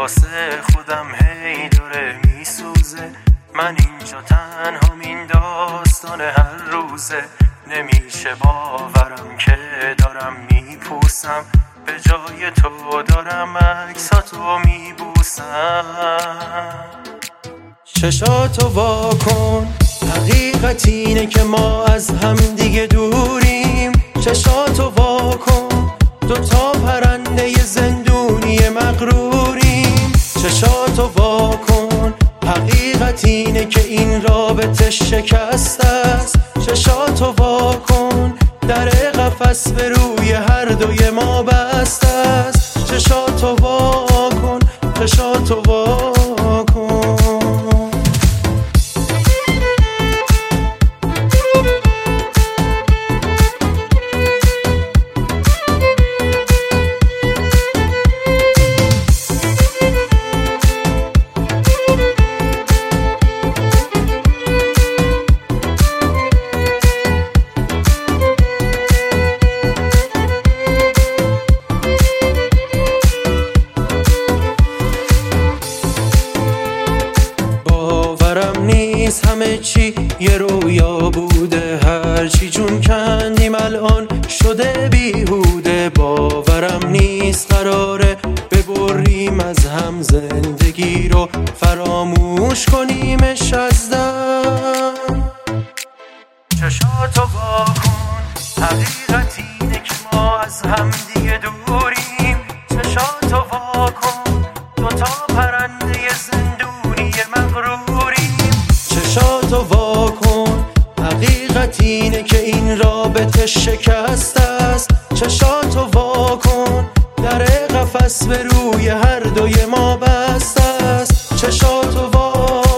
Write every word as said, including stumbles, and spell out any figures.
واسه خودم هی داره میسوزه. من اینجا تنها این داستان هر روزه. نمیشه باورم که دارم میپوسم، به جای تو دارم عکساتو میبوسم. چشاتو وا کن، حقیقت اینه که ما از هم دیگه دوریم. چشاتو وا کن، دوتا پرنده زندونی مغروریم. چشاتو وا کن، حقیقت اینه که این رابطه شکست است. چشاتو وا کن، در قفس به روی هر دوی ما بسته است. چشاتو وا کن، چشاتو وا کن. همه چی یه رویا بوده، هرچی جون کندیم الان شده بیهوده. باورم نیست قراره ببریم از هم زندگی رو، فراموش کنیمش از دم. چشاتو وا کن، حقیقت اینه که ما از هم دیگه دوریم. چشاتو وا کن، دوتا پرنده زندونی مغروریم. چشاتو وا کن، حقیقت اینه که این رابطه شکست است. چشاتو وا کن، در قفس به روی هر دوی ما بسته است. چشاتو وا